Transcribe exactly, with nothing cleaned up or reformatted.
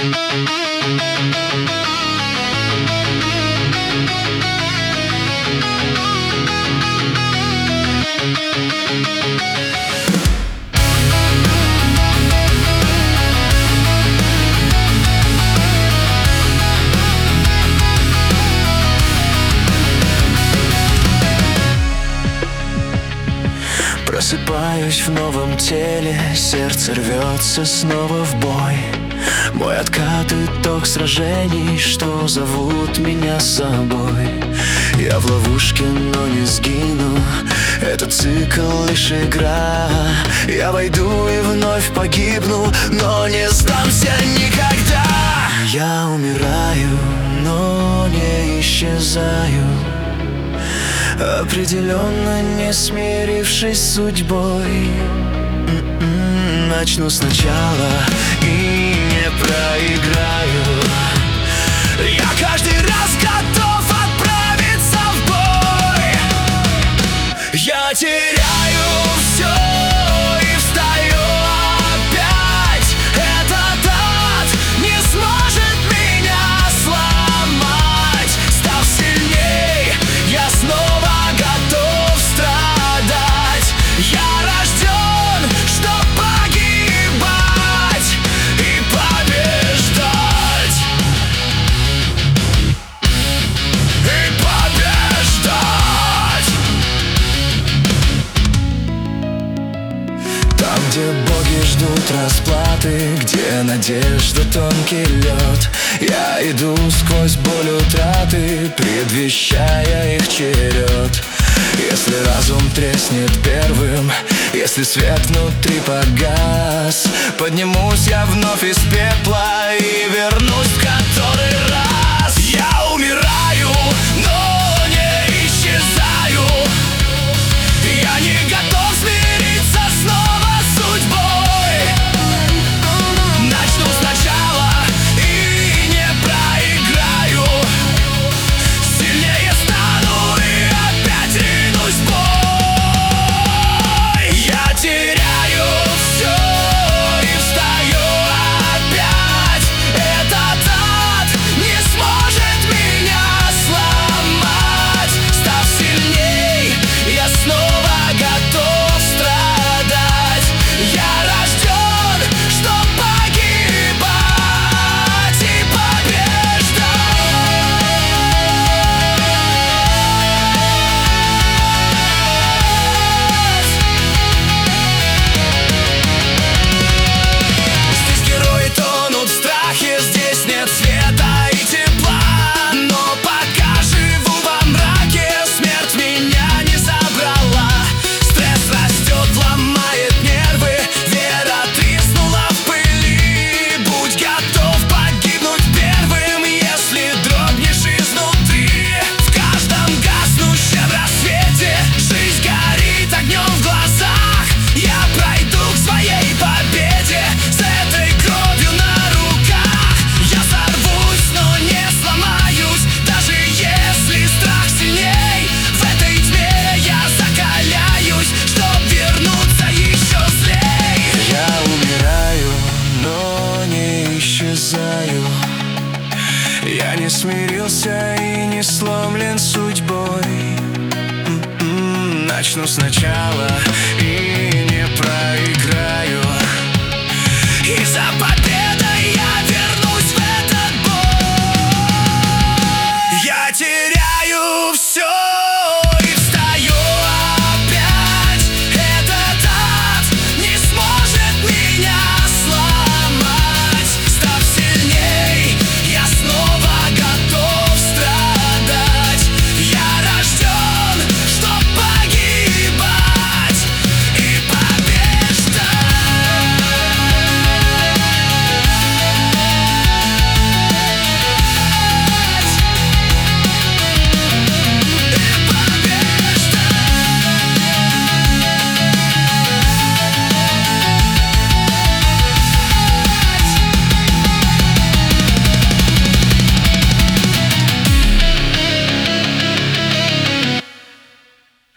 Просыпаюсь в новом теле, сердце рвется снова в бой. Мой откат — итог сражений, что зовут меня с собой. Я в ловушке, но не сгину, этот цикл лишь игра. Я войду и вновь погибну, но не сдамся никогда. Я умираю, но не исчезаю, определенно не смирившись с судьбой. М-м-м, начну сначала и не проиграю. Я каждый раз готов отправиться в бой. Я теряю все и встаю опять. Этот ад не сможет меня сломать. Став сильней, я снова готов страдать. Я рожден, чтоб погибать и побеждать. И побеждать. Там, где боги ждут расплаты, где надежда тонкий лед, я иду сквозь боль утраты, предвещая их черед. Если разум треснет первым, если свет внутри погас, поднимусь я вновь из пепла и вернусь в который раз. Я умираю, но не исчезаю. Я не готов смириться снова с судьбой. Начну сначала и не проиграю. Сильнее стану и опять ринусь в бой. Я теряю все и встаю опять. Этот ад не сможет меня сломать. Став сильней, я снова готов страдать. Я рожден, чтоб погибать и побеждать. Здесь герои тонут в страхе, здесь нет света и тепла. Но пока живу во мраке, смерть меня не забрала. Стресс растет, ломает нервы, вера треснула в пыли. Будь готов погибнуть первым, если дрогнешь изнутри. В каждом гаснущем рассвете жизнь горит огнем в глазах. Я пройду к своей победе с этой кровью на руках. Я сорвусь, но не сломаюсь, даже если страх сильней. В этой тьме я закаляюсь, чтоб вернуться еще злей. Я умираю, но не исчезаю. Я не смирился и не сломлен судьбой. М-м, Начну сначала и не проиграю. И за победу